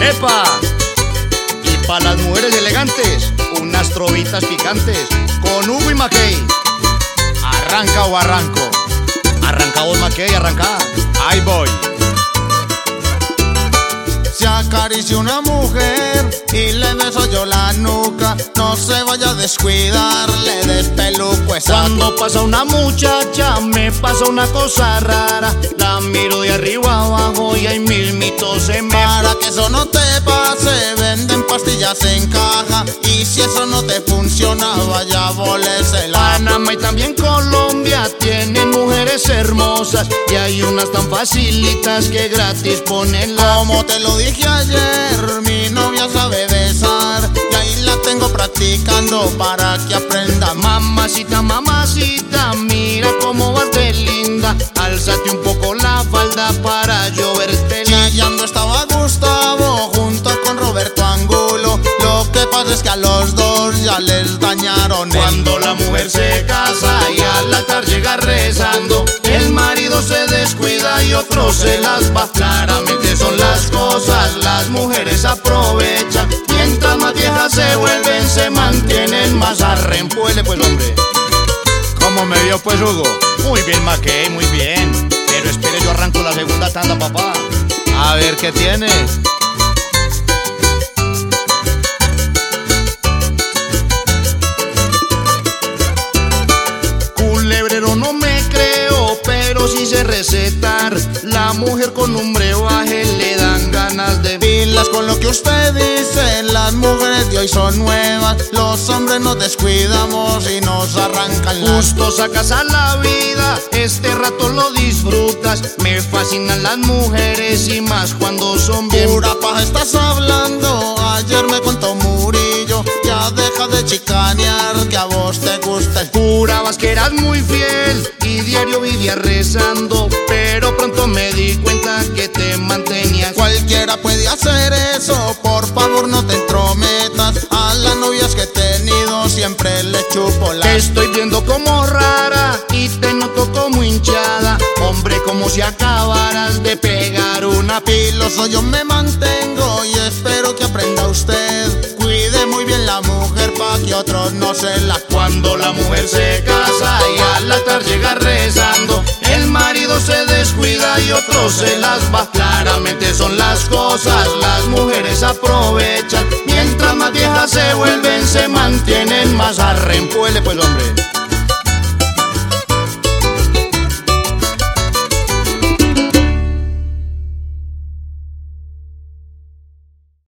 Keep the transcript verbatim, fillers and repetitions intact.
¡Epa! Y para las mujeres elegantes, unas trovitas picantes con Hugo y Mackey. Arranca o arranco. Arranca vos, Mackey, arranca. Ahí voy. Si acaricio una mujer y le beso yo la nuca, no se vaya a descuidar, le despeluco esa. Cuando pasa una muchacha me pasa una cosa rara. La miro de arriba abajo y hay mil mitos en mí. Para que eso no te pase, venden pastillas en caja. Y si eso no te funciona, vaya a volésela. Panamá y también Colombia tienen mujeres hermosas, y hay unas tan facilitas que gratis ponen la. Como te lo dije ayer, mi novia sabe besar, y ahí la tengo practicando para que aprenda. Mamacita, mamacita, mira cómo vas de linda. Álzate un poco la falda para yo verte. Chillando estaba Gustavo junto con Roberto Angulo. Lo que pasa es que a los dos ya les dañaron. Cuando la mujer se casa y al altar llega rezando, el marido se descuida y otro se las va. Claramente son las cosas, las mujeres aprovechan. Mientras más viejas se vuelven, se mantienen más. Arrempuele pues, hombre. ¿Cómo me vio pues, Hugo? Muy bien, Mackey, muy bien. Pero espere, yo arranco la segunda tanda, papá. A ver qué tienes. Culebrero no me creo, pero sí sé recetar. La mujer con un brebaje le dan ganas de pilas con lo que usted dice. Las mujeres de hoy son nuevas, los hombres nos descuidamos y nos arrancan las. Justo sacas a la vida, este rato lo disfrutas. Me fascinan las mujeres y más cuando son bien. Pura paja estás hablando, ayer me contó Murillo. Ya deja de chicanear, que a vos te gusta el. Jurabas que eras muy fiel y diario vivías rezando, pero pronto me di cuenta que te mantenías. Cualquiera puede hacer eso, por favor no te entrometas. A las novias que he tenido siempre le chupo la. Te estoy viendo como rara y te noto como hinchada. Hombre, como si acabaras de pegar una. Piloso yo me mantengo y espero que aprenda usted. Cuide muy bien la mujer pa' que otros no se la. Cuando la mujer se casa y al altar llega rezando, el marido se descuida y otro se las va. Claramente son las cosas, las mujeres aprovechan. Mientras más viejas se vuelven, se mantienen más. Arrempuele pues, hombre.